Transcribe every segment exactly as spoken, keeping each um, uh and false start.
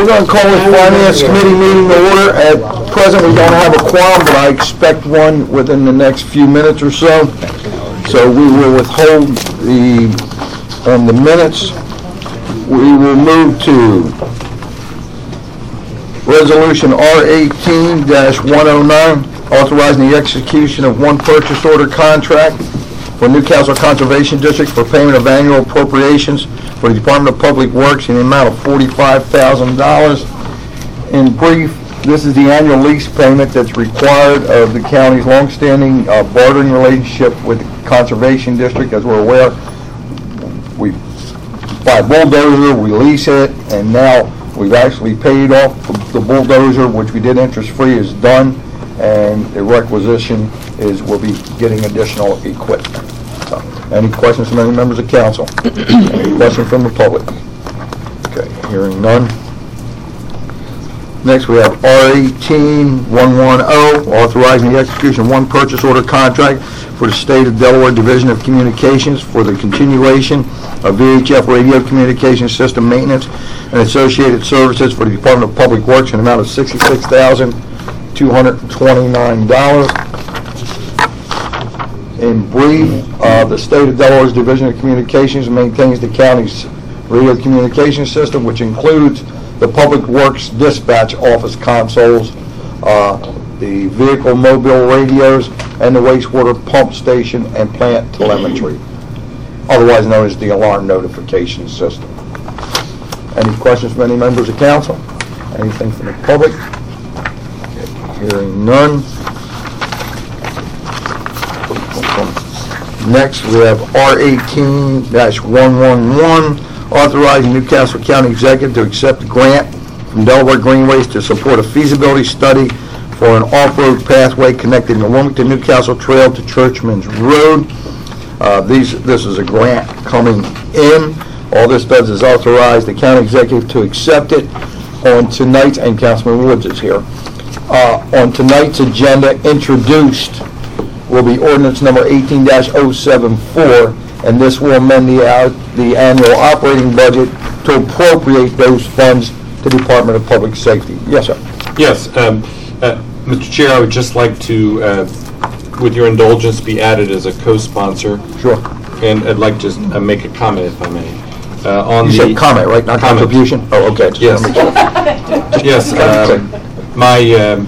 going to call the Finance Committee meeting to order. At present, we don't have a quorum, but I expect one within the next few minutes or so. So we will withhold the, on the minutes. We will move to Resolution R eighteen dash one oh nine, authorizing the execution of one purchase order contract for Newcastle Conservation District for payment of annual appropriations for the Department of Public Works in the amount of forty-five thousand dollars. In brief, this is the annual lease payment that's required of the county's longstanding uh, bartering relationship with the Conservation District. As we're aware, we buy a bulldozer, we lease it, and now we've actually paid off the bulldozer, which we did interest-free, is done, and the requisition is we'll be getting additional equipment. So, any questions from any members of council? Any questions from the public? Okay, hearing none. Next, we have R eighteen dash one ten, authorizing the execution of one purchase order contract for the State of Delaware Division of Communications for the continuation of V H F radio communication system maintenance and associated services for the Department of Public Works in an amount of sixty-six thousand two hundred twenty-nine dollars. In brief, uh, the State of Delaware's Division of Communications maintains the county's radio communication system, which includes the Public Works Dispatch Office consoles, uh, the vehicle mobile radios, and the wastewater pump station and plant telemetry, otherwise known as the alarm notification system. Any questions from any members of council? Anything from the public? Okay, hearing none. Next, we have R eighteen dash one eleven, authorizing Newcastle County Executive to accept a grant from Delaware Greenways to support a feasibility study for an off-road pathway connecting the Wilmington Newcastle Trail to Churchman's Road. Uh, these, this is a grant coming in. All this does is authorize the county executive to accept it. On tonight's, and Councilman Woods is here, uh, on tonight's agenda, introduced will be ordinance number eighteen dash oh seven four, and this will amend the, uh, the annual operating budget to appropriate those funds to the Department of Public Safety. Yes, sir. Yes, um, uh, Mister Chair, I would just like to, uh, with your indulgence, be added as a co-sponsor. Sure. And I'd like to just uh, make a comment, if I may. Uh, on you the said comment, right? Not comment. contribution? Oh, okay. Just yes. Yes. Um, my um,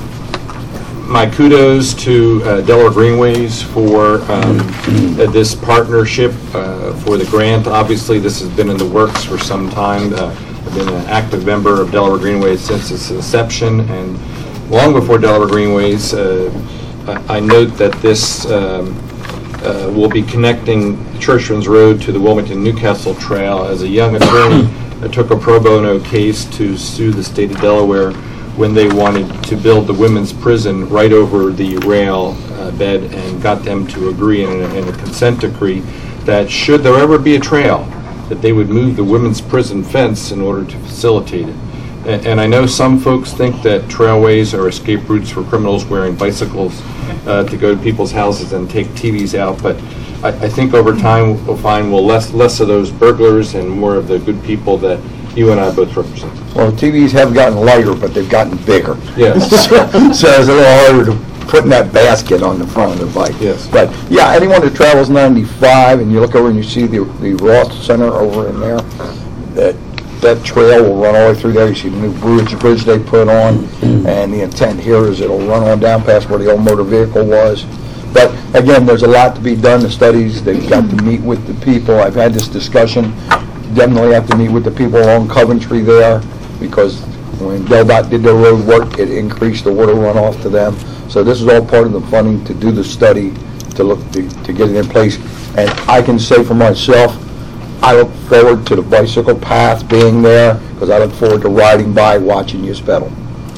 my kudos to uh, Delaware Greenways for um, uh, this partnership uh, for the grant. Obviously, this has been in the works for some time. Uh, I've been an active member of Delaware Greenways since its inception, and long before Delaware Greenways, uh, I note that this um, uh, will be connecting Churchman's Road to the Wilmington Newcastle Trail. As a young attorney, I took a pro bono case to sue the state of Delaware when they wanted to build the women's prison right over the rail uh, bed, and got them to agree in a, in a consent decree that should there ever be a trail, that they would move the women's prison fence in order to facilitate it. And, and I know some folks think that trailways are escape routes for criminals wearing bicycles uh, to go to people's houses and take T Vs out, but I, I think over time we'll find we'll less less of those burglars and more of the good people that you and I both represent. Well, T Vs have gotten lighter, but they've gotten bigger. Yes. So it's a little harder to put in that basket on the front of the bike. Yes. But yeah, anyone that travels ninety-five and you look over and you see the, the Roth Center over in there, that that trail will run all the way through there. You see the new bridge, bridge they put on, and the intent here is it'll run on down past where the old motor vehicle was. But again, there's a lot to be done. The studies, they've got to meet with the people. I've had this discussion. Definitely have to meet with the people along Coventry there, because when DelDOT did their road work, it increased the water runoff to them. So this is all part of the funding to do the study, to look to, to get it in place. And I can say for myself, I look forward to the bicycle path being there, because I look forward to riding by watching you pedal.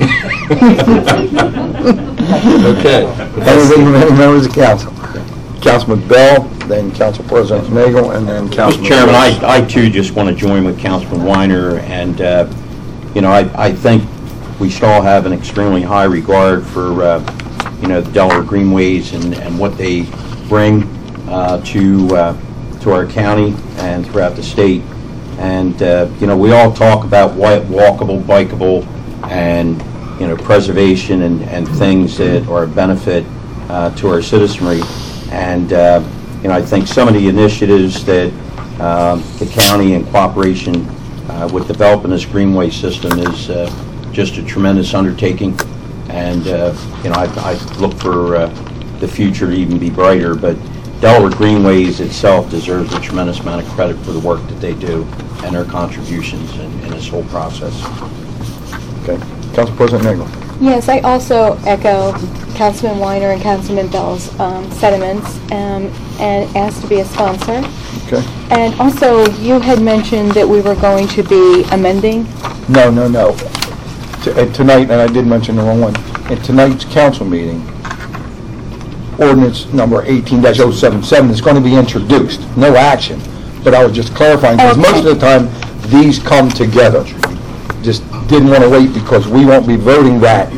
Okay. Anything from any members of council? Councilman Bell, then Council President Nagel, and then Councilman... Mister Chairman, I, I too just want to join with Councilman Weiner, and, uh, you know, I, I think we should all have an extremely high regard for, uh, you know, the Delaware Greenways and, and what they bring uh, to, uh, to our county and throughout the state. And, uh, you know, we all talk about wa- walkable, bikeable, and, you know, preservation and, and things that are a benefit uh, to our citizenry. And, uh, you know, I think some of the initiatives that um, the county in cooperation uh, with developing this greenway system is uh, just a tremendous undertaking. And, uh, you know, I, I look for uh, the future to even be brighter, but Delaware Greenways itself deserves a tremendous amount of credit for the work that they do and their contributions in, in this whole process. Okay. Council President Nagel. Yes, I also echo Councilman Weiner and Councilman Bell's um, sentiments um, and asked to be a sponsor. Okay. And also, you had mentioned that we were going to be amending. No, no, no. T- uh, Tonight, and I did mention the wrong one, at tonight's council meeting, ordinance number eighteen dash oh seven seven is going to be introduced. No action, but I was just clarifying, because Okay. most of the time, these come together. Just didn't want to wait, because we won't be voting that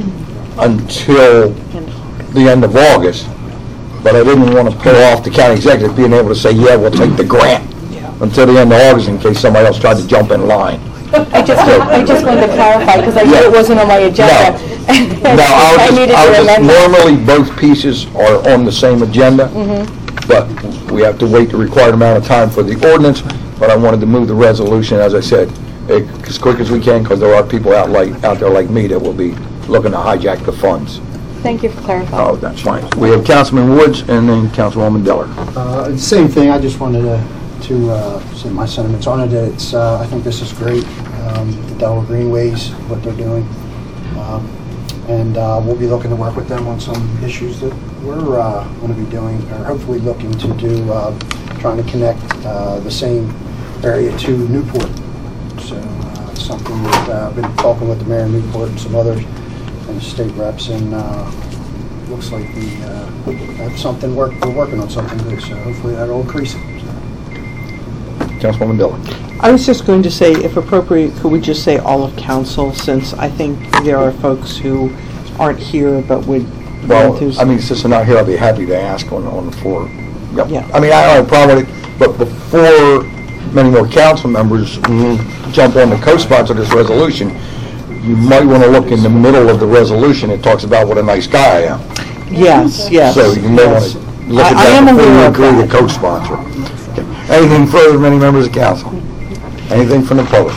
until the end of August. But I didn't want to pull off the county executive being able to say, yeah, we'll take the grant until the end of August in case somebody else tried to jump in line. I just, I just wanted to clarify, because I knew Yeah. it wasn't on my agenda. No, I was I just, needed I to was just, amend that. normally both pieces are on the same agenda, Mm-hmm. but we have to wait the required amount of time for the ordinance, but I wanted to move the resolution, as I said, eh, as quick as we can, because there are people out like, out there like me that will be looking to hijack the funds. Thank you for clarifying. Oh, that's fine. We have Councilman Woods and then Councilwoman Diller. Uh, Same thing, I just wanted to, to uh, say my sentiments on it. It's, uh, I think this is great, um, the Delaware Greenways, what they're doing. Um, And uh, we'll be looking to work with them on some issues that we're uh, going to be doing, or hopefully looking to do, uh, trying to connect uh, the same area to Newport. So uh, it's something that uh, I've been talking with the mayor of Newport and some others and the state reps, and uh, looks like we uh, have something, work. we're working on something good, so hopefully that'll increase it. Councilwoman Diller. I was just going to say, if appropriate, could we just say all of council, since I think there are folks who aren't here but would be Well, enthused. I mean, since they're not here, I'll be happy to ask on, on the floor. Yep. Yeah. I mean, I don't have a problem with it, but before many more council members jump on the co-sponsor of this resolution, you might want to look in the middle of the resolution. It talks about what a nice guy I am. Yes, yes. So you may want yes. to look at I- I am that before aware you of agree to that. co-sponsor. Okay. Anything further from any members of council? Anything from the public?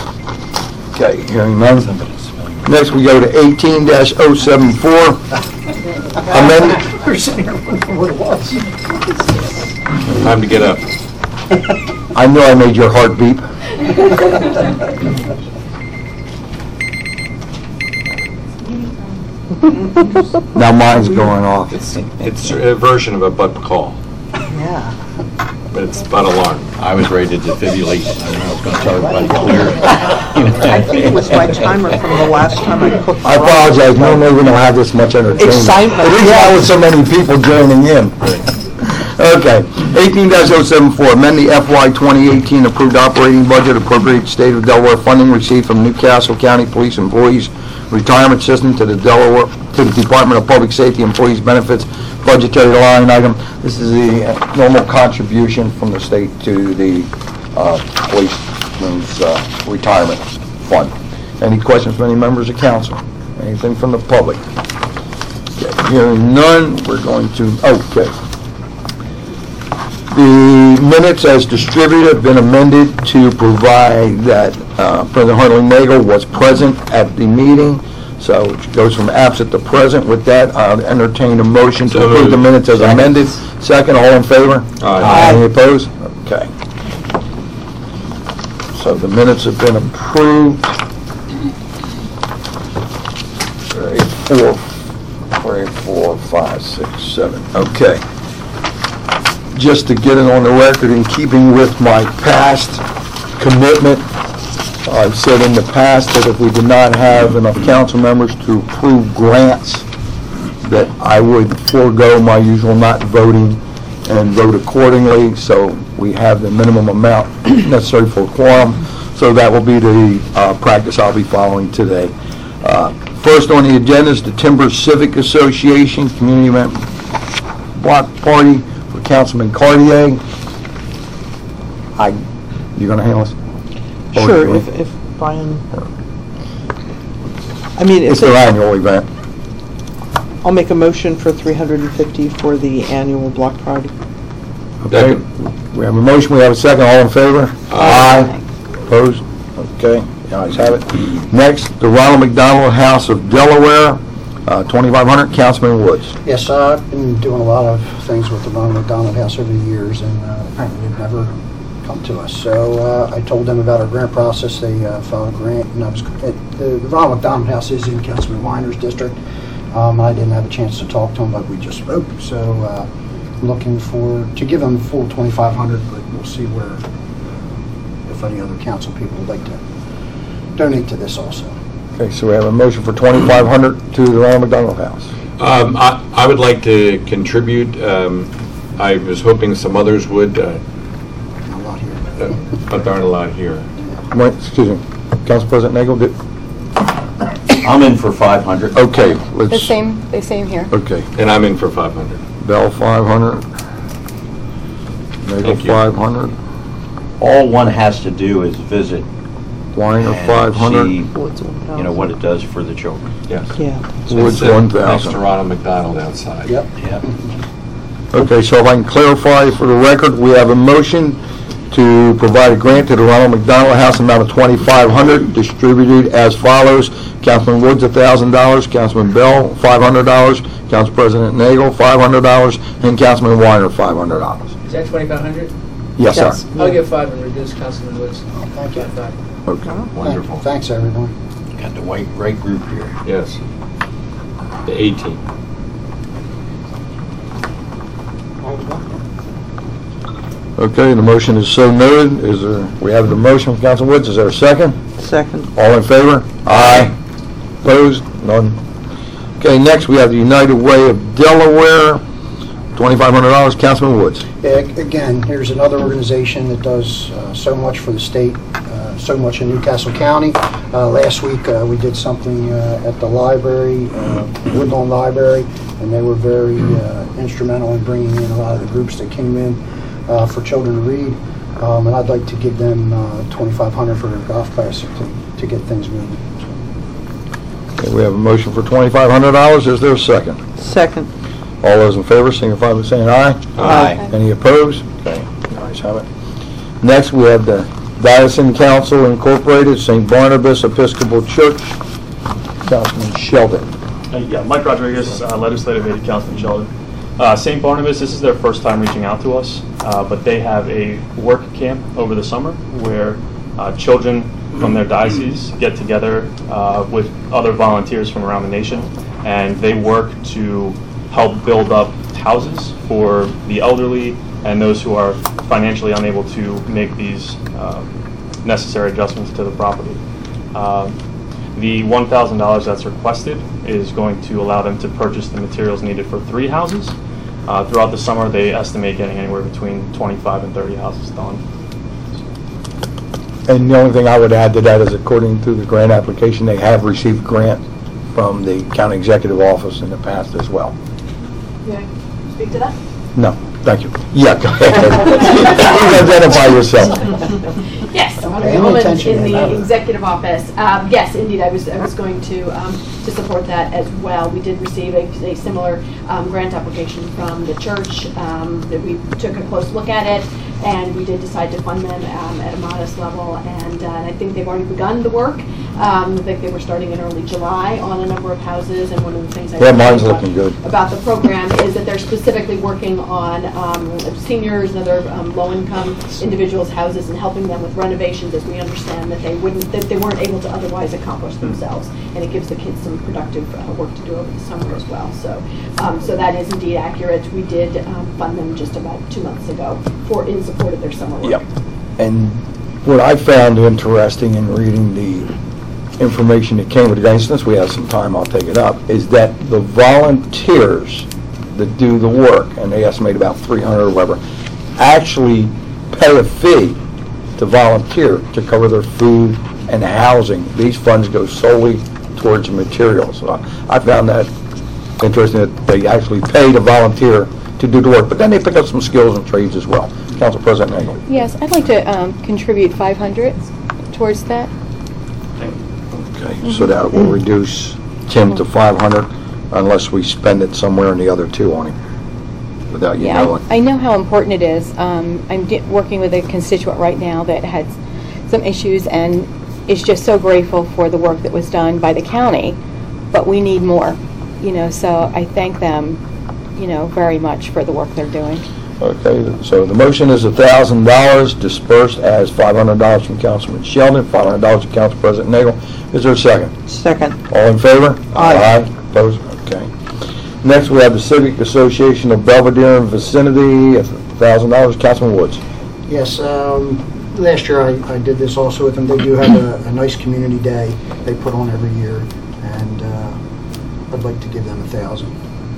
Okay, hearing none. Next, we go to eighteen dash oh seven four. Amendment. We're sitting here wondering what it was. Time to get up. I know I made your heart beep. Now mine's going off. It's, it's a version of a butt call, Yeah. but it's butt alarm. I was ready to defibrillate. I don't know, I was going to tell everybody clear. I think it was my timer from the last time I cooked. I apologize, normally we don't have this much entertainment. Excitement, At least not yes. with so many people joining in. Okay, eighteen dash oh seven four, amend the F Y twenty eighteen approved operating budget, appropriate state of Delaware funding received from Newcastle County Police Employees Retirement System to the Delaware, to the Department of Public Safety Employees Benefits budgetary line item. This is the uh, normal contribution from the state to the uh, policeman's uh, retirement fund. Any questions from any members of council? Anything from the public? Okay, hearing none, we're going to, okay. The minutes as distributed have been amended to provide that uh, President Hartley Nagel was present at the meeting, so it goes from absent to present. With that, I'll entertain a motion to So approve the moved. minutes as amended. Second, all in favor? Aye. Any opposed? Okay. So the minutes have been approved. Three, four, three, four, five, six, seven. Okay. Just to get it on the record, in keeping with my past commitment, I've said in the past that if we did not have enough council members to approve grants, that I would forego my usual not voting and vote accordingly, so we have the minimum amount necessary for a quorum, so that will be the uh, practice I'll be following today. Uh, First on the agenda is the Timber Civic Association Community Event Block Party for Councilman Cartier. I You gonna handle this? Or Sure, you- if, if Brian, I mean, It's if their they- annual event. I'll make a motion for three hundred fifty for the annual block party. Okay. We have a motion, we have a second, all in favor? Aye. Opposed? Okay, the ayes have it. Next, the Ronald McDonald House of Delaware, uh, twenty-five hundred, Councilman Woods. Yes, uh, I've been doing a lot of things with the Ronald McDonald House over the years, and uh, apparently they've never come to us. So uh, I told them about our grant process. They uh, filed a grant, and I was, it, the the Ronald McDonald House is in Councilman Weiner's district. Um, I didn't have a chance to talk to him, but we just spoke. So uh, I'm looking for, to give them the full twenty-five hundred, but we'll see where, if any other council people would like to donate to this also. Okay, so we have a motion for twenty-five hundred to the Ronald McDonald House. Um, I I would like to contribute. Um, I was hoping some others would, uh, I'm not here. uh, but there aren't a lot here. Wait, excuse me, Council President Nagel, did, I'm in for five hundred. okay, The let's, same, the same here. okay. And I'm in for five hundred. Bell, five hundred. Nagel, Thank you. five hundred. All one has to do is visit Weiner, and five hundred. see, you know, what it does for the children. Yes. Yeah. Woods, It's, uh, one Next to thousand. Ronald McDonald outside. Yep. Yeah. Okay, so if I can clarify for the record, we have a motion to provide a grant to the Ronald McDonald House amount of twenty-five hundred, distributed as follows. Councilman Woods, one thousand dollars, Councilman Bell, five hundred dollars, Council President Nagel, five hundred dollars, and Councilman Weiner, five hundred dollars. Is that twenty-five hundred? Yes, sir. Yes. I'll give five and reduce Councilman Woods. Thank you. Five. Okay. Wonderful. Thanks, everyone. Got the white, right group here. Yes. The eighteen. Okay, the motion is so noted. Is there, we have the motion from Council Woods. Is there a second? Second. All in favor? Aye. Opposed? None. Okay, next we have the United Way of Delaware, twenty-five hundred dollars, Councilman Woods. Yeah, again, here's another organization that does uh, so much for the state, uh, so much in Newcastle County. Uh, Last week, uh, we did something uh, at the library, uh, Woodlawn Library, and they were very uh, instrumental in bringing in a lot of the groups that came in uh, for children to read. Um, And I'd like to give them uh, twenty-five hundred dollars for their golf classic to, to get things moving. Okay, we have a motion for twenty-five hundred dollars. Is there a second? Second. All those in favor signify by saying aye. Aye. Any opposed? Okay, the ayes have it. Next, we have the Diocesan Council Incorporated, Saint Barnabas Episcopal Church, Councilman Sheldon. Uh, Yeah, Mike Rodriguez, uh, Legislative Aide to Councilman Sheldon. Uh, Saint Barnabas, this is their first time reaching out to us, uh, but they have a work camp over the summer where uh, children from their diocese get together uh, with other volunteers from around the nation, and they work to help build up houses for the elderly and those who are financially unable to make these uh, necessary adjustments to the property. Um, The one thousand dollars that's requested is going to allow them to purchase the materials needed for three houses. Uh, Throughout the summer, they estimate getting anywhere between twenty-five and thirty houses done. And the only thing I would add to that is, according to the grant application, they have received grant from the county executive office in the past as well. May I speak to that? No, thank you. Yeah, go ahead. Please identify yourself. Yes, I'm Pay a woman attention, in the remember. executive office. Um, Yes, indeed, I was, I was going to, um, to support that as well. We did receive a, a similar um, grant application from the church, um, that we took a close look at it, and we did decide to fund them um, at a modest level, and uh, and I think they've already begun the work. Um, I think they were starting in early July on a number of houses, and one of the things I Yeah, really mine's about- looking good. about the program is that they're specifically working on um, seniors and other um, low-income individuals' houses and helping them with renovations, as we understand that they wouldn't, that they weren't able to otherwise accomplish themselves. And it gives the kids some productive uh, work to do over the summer as well. So, um, so that is indeed accurate. We did um, fund them just about two months ago for in support of their summer work. Yep. And what I found interesting in reading the information that came with the grant, since we have some time, I'll take it up, is that the volunteers that do the work, and they estimate about three hundred or whatever, actually pay a fee to volunteer to cover their food and housing. These funds go solely towards materials. So I I found that interesting, that they actually pay to volunteer to do the work, but then they pick up some skills and trades as well. Council President Nagel. Yes, I'd like to um, contribute five hundred towards that. Okay, so that will reduce Tim to five hundred unless we spend it somewhere in the other two on him, without you Yeah, knowing. I I know how important it is. Um, I'm di- working with a constituent right now that had some issues and is just so grateful for the work that was done by the county, but we need more, you know, so I thank them, you know, very much for the work they're doing. Okay, so the motion is one thousand dollars dispersed as five hundred dollars from Councilman Sheldon, five hundred dollars from Council President Nagel. Is there a second? Second. All in favor? Aye. Opposed? Okay. Next, we have the Civic Association of Belvedere and Vicinity, one thousand dollars. Councilman Woods. Yes, um, last year I, I did this also with them. They do have a, a nice community day they put on every year, and uh, I'd like to give them a thousand.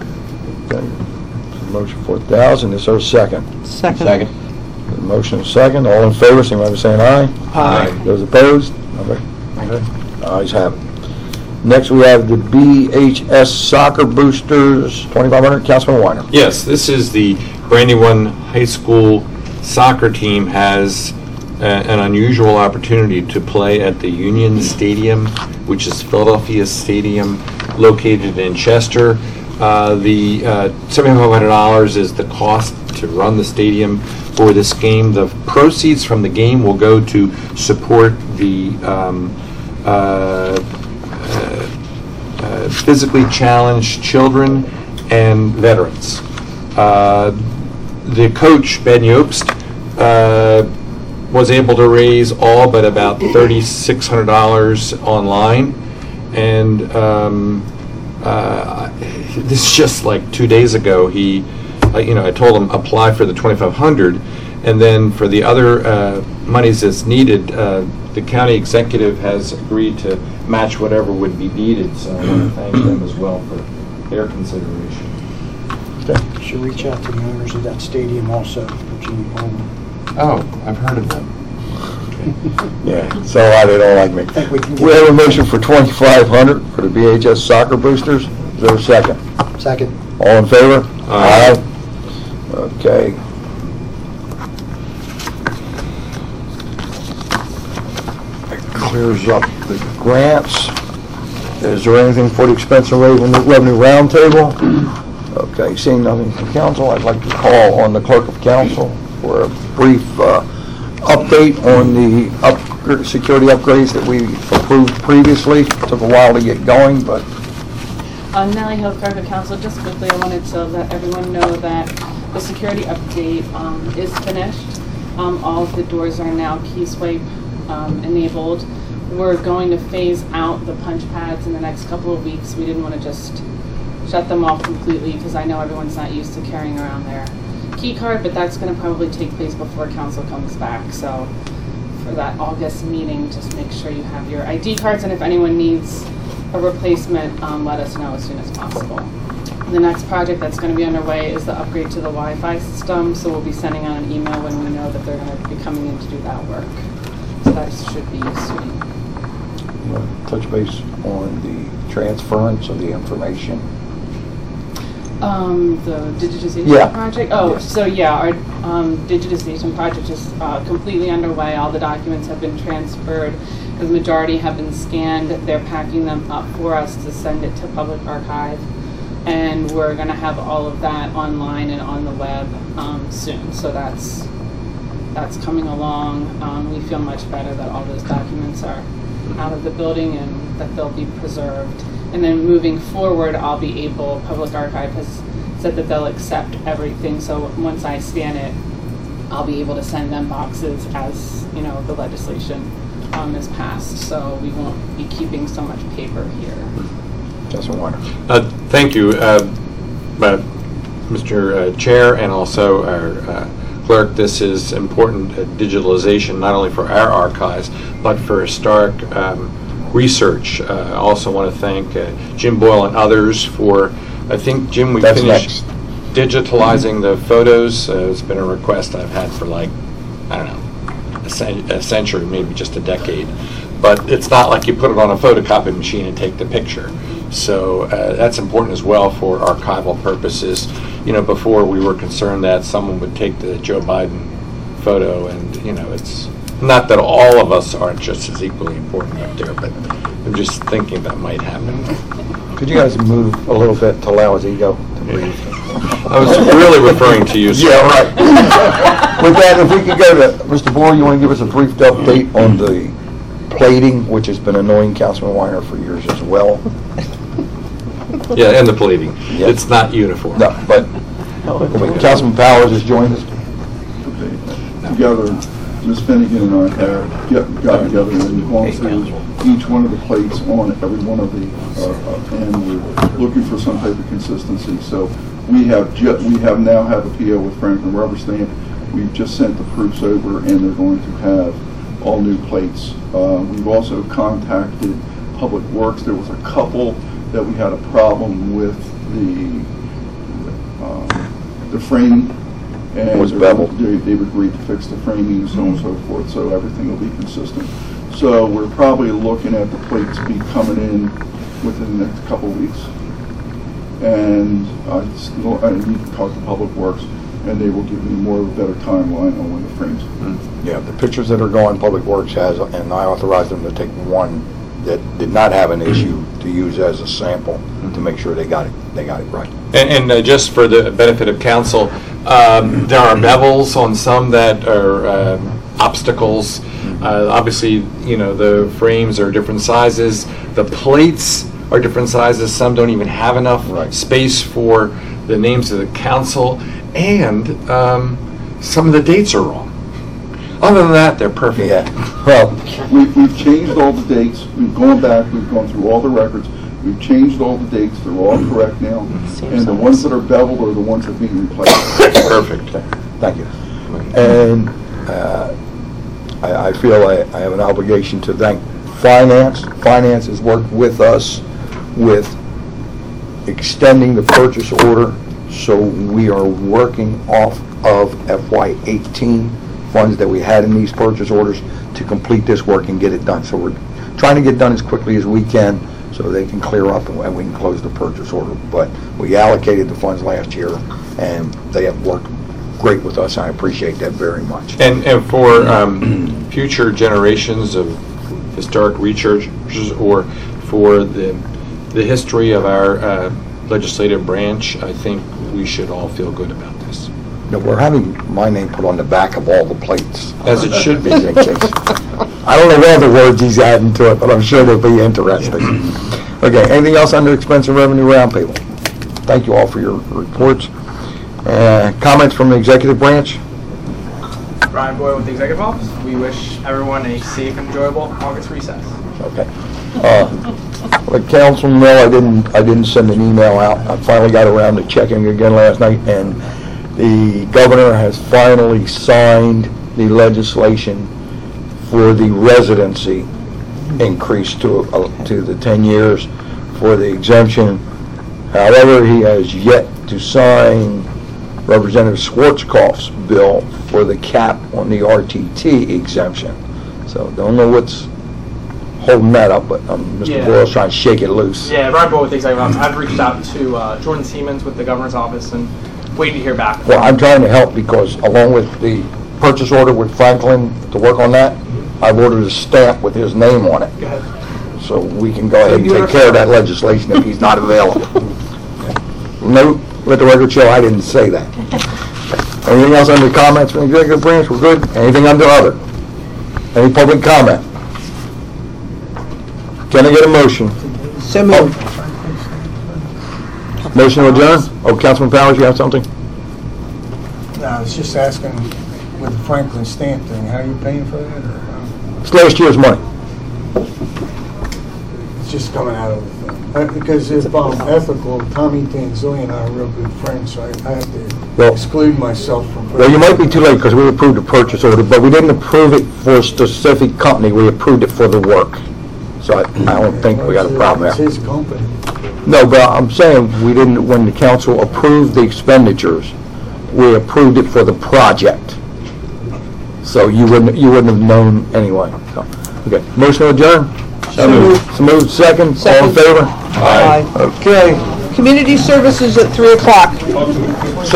Okay. Motion for one thousand. Is there a second? Second. Second. The motion is second. All in favor, signify by saying aye. Aye. Those opposed? Okay. Okay. Ayes have it. Next, we have the B H S Soccer Boosters, twenty-five hundred. Councilman Weiner. Yes, this is the Brandywine High School soccer team has uh, an unusual opportunity to play at the Union Stadium, which is Philadelphia Stadium, located in Chester. Uh, the uh, seventy-five hundred dollars is the cost to run the stadium for this game. The proceeds from the game will go to support the um, uh, uh, uh, physically challenged children and veterans. Uh, the coach, Ben Yobst, uh, was able to raise all but about three thousand six hundred dollars online, and um, uh, this is just like two days ago. He, uh, you know, I told him apply for the twenty-five hundred, and then for the other uh, monies that's needed, uh, the county executive has agreed to match whatever would be needed. So I want to thank them as well for their consideration. Okay. Should reach out to the owners of that stadium also, Virginia Coleman. Oh, I've heard of them. Yeah, so why they don't like me. I think we can get- We have a motion for twenty-five hundred for the B H S Soccer Boosters. Is there a second? Second. All in favor? Aye. Okay. That clears up the grants. Is there anything for the expense and revenue revenue roundtable? Okay, seeing nothing from council, I'd like to call on the clerk of council for a brief uh, update on the up- security upgrades that we approved previously. Took a while to get going, but Uh, Nellie Hill, Clerk of Council, just quickly, I wanted to let everyone know that the security update um, is finished. Um, All of the doors are now key swipe um, enabled. We're going to phase out the punch pads in the next couple of weeks. We didn't want to just shut them off completely because I know everyone's not used to carrying around their key card, but that's going to probably take place before council comes back. So for that August meeting, just make sure you have your I D cards, and if anyone needs a replacement, um, let us know as soon as possible. The next project that's going to be underway is the upgrade to the Wi-Fi system, so we'll be sending out an email when we know that they're going to be coming in to do that work. So that should be soon. you know, touch base on the transference of the information. Um, the digitization Yeah. project? Oh, Yes. so yeah, our um, digitization project is uh, completely underway. All the documents have been transferred. The majority have been scanned. They're packing them up for us to send it to Public Archive. And we're going to have all of that online and on the web um, soon. So that's that's coming along. Um, we feel much better that all those documents are out of the building and that they'll be preserved. And then moving forward, I'll be able, Public Archive has said that they'll accept everything. So once I scan it, I'll be able to send them boxes as, you know, the legislation um, is passed. So we won't be keeping so much paper here. Councilman Weiner. Uh, Thank you, uh, uh, Mister uh, Chair, and also our uh, clerk. This is important uh, digitalization, not only for our archives, but for historic um, research. Uh, I also want to thank uh, Jim Boyle and others for, I think, Jim, we That's finished next. digitalizing the photos. Uh, It's been a request I've had for like, I don't know, a, cen- a century, maybe just a decade. But it's not like you put it on a photocopy machine and take the picture. So uh, that's important as well for archival purposes. You know, before we were concerned that someone would take the Joe Biden photo, and, you know, it's, not that all of us aren't just as equally important up there, but I'm just thinking that might happen. Could you guys move a little bit to allow his ego to breathe? I was really referring to you, sir. Yeah, right. With that, if we could go to, Mister Bohr, you want to give us a brief update on the plating, which has been annoying Councilman Weiner for years as well? Yeah, and the pleading. Yeah. It's not uniform. No, but Councilman Powers has joined us. Together, Miz Finnegan and I have get, got together and gone through each one of the plates on every one of the, uh, uh, and we're looking for some type of consistency. So we have ju we have now have a P O with Franklin Rubber Stamp. We've just sent the proofs over, and they're going to have all new plates. Uh, we've also contacted Public Works. There was a couple that we had a problem with the uh, the frame. And It was beveled. They, they've agreed to fix the framing and so on and so forth, so everything will be consistent. So we're probably looking at the plates be coming in within the next couple of weeks. And I, still, I need to talk to Public Works, and they will give me more of a better timeline on when the frames. Mm-hmm. Yeah, the pictures that are going, Public Works has, and I authorized them to take one that did not have an issue to use as a sample to make sure they got it, they got it right. And, and uh, just for the benefit of council, um, there are bevels on some that are um, obstacles. Uh, obviously, you know, the frames are different sizes. The plates are different sizes. Some don't even have enough Right. space for the names of the council. And um, some of the dates are wrong. Other than that, they're perfect. Yeah, well, We, we've changed all the dates. We've gone back. We've gone through all the records. We've changed all the dates. They're all correct now. And the ones that are beveled are the ones that are being replaced. Perfect. thank you. And uh, I, I feel I, I have an obligation to thank Finance. Finance has worked with us with extending the purchase order, so we are working off of F Y eighteen funds that we had in these purchase orders to complete this work and get it done. So we're trying to get done as quickly as we can so they can clear up and we can close the purchase order. But we allocated the funds last year, and they have worked great with us. I appreciate that very much. And, and for um, future generations of historic researchers, or for the, the history of our uh, legislative branch, I think we should all feel good about this. No, we're having my name put on the back of all the plates. As it should be. In case. I don't know what other words he's adding to it, but I'm sure they'll be interesting. Okay, anything else under expense and revenue roundtable? Thank you all for your reports. Uh, comments from the executive branch? Brian Boyle with the Executive Office. We wish everyone a safe and enjoyable August recess. Okay. Uh, like Councilman Mill, I didn't, I didn't send an email out. I finally got around to checking again last night, and the governor has finally signed the legislation for the residency increase to uh, to the ten years for the exemption. However, he has yet to sign Representative Schwarzkopf's bill for the cap on the R T T exemption. So don't know what's holding that up, but um, Mister Yeah. Boyle's trying to shake it loose. Yeah, Brian Boyle with the Executive Office. I've reached out to uh, Jordan Siemens with the Governor's Office and waiting to hear back. Well, I'm trying to help because along with the purchase order with Franklin to work on that, I've ordered a stamp with his name on it. Go ahead. So we can go ahead and take care of that legislation if he's not available. No, let the record show I didn't say that. Anything else under comments from the executive branch? We're good. Anything under other? Any public comment? Can I get a motion? So moved. Motion to adjourn? Oh, Councilman Powers, you have something? No, I was just asking with the Franklin stamp thing, how are you paying for that? Or, uh, It's last year's money. it's just coming out of the thing. Uh, Because if I'm ethical, Tommy Tanzilli and I are real good friends, so I I have to Well- exclude myself from. Well, you might be too late because we approved the purchase order, but we didn't approve it for a specific company. We approved it for the work. So I, I don't think we got a problem It's there. his company. No, but I'm saying we didn't, when the council approved the expenditures, we approved it for the project. So you wouldn't, you wouldn't have known anyway. So, okay, motion to adjourn? So moved. So moved, second, all in Second. favor? Aye. Okay. Community services at three o'clock.